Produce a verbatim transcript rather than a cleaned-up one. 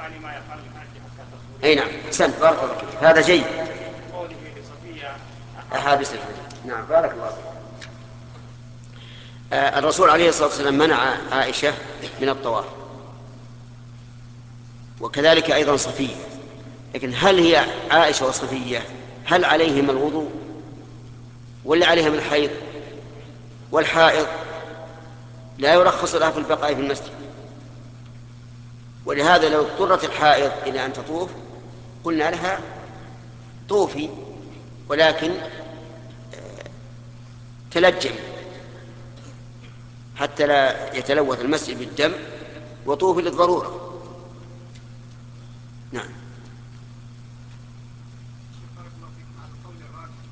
يعني ما يفعل الحاج حتى تصوير. أي نعم، أحسنت، بارك الله فيك، هذا جيد. قوله لصفية أحاديث الحديث، نعم، بارك الله فيك. آه الرسول عليه الصلاة والسلام منع عائشة من الطواف، وكذلك أيضا صفية. لكن هل هي عائشة وصفية هل عليهم الوضوء ولا عليهم الحيض؟ والحائض لا يرخص لها في البقاء في المسجد، ولهذا لو اضطرت الحائض إلى أن تطوف قلنا لها طوفي، ولكن تلجم حتى لا يتلوث المسجد بالدم، وطوفي للضرورة. نعم.